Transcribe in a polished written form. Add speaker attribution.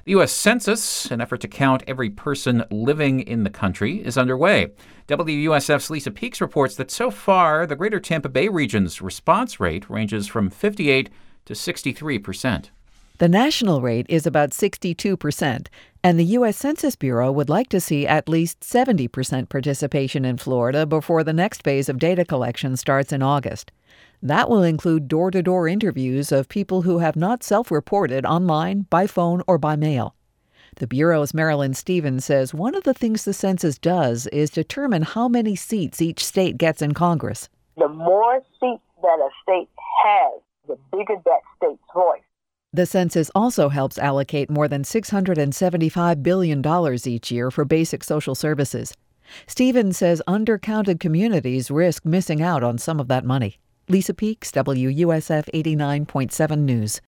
Speaker 1: The U.S. Census, an effort to count every person living in the country, is underway. WUSF's Lisa Peeks reports that so far, the greater Tampa Bay region's response rate ranges from 58 to 63%.
Speaker 2: The national rate is about 62%, and the U.S. Census Bureau would like to see at least 70% participation in Florida before the next phase of data collection starts in August. That will include door-to-door interviews of people who have not self-reported online, by phone, or by mail. The Bureau's Marilyn Stevens says one of the things the census does is determine how many seats each state gets in Congress.
Speaker 3: The more seats that a state has, the bigger that state's voice.
Speaker 2: The census also helps allocate more than $675 billion each year for basic social services. Stevens says undercounted communities risk missing out on some of that money. Lisa Peeks, WUSF 89.7 News.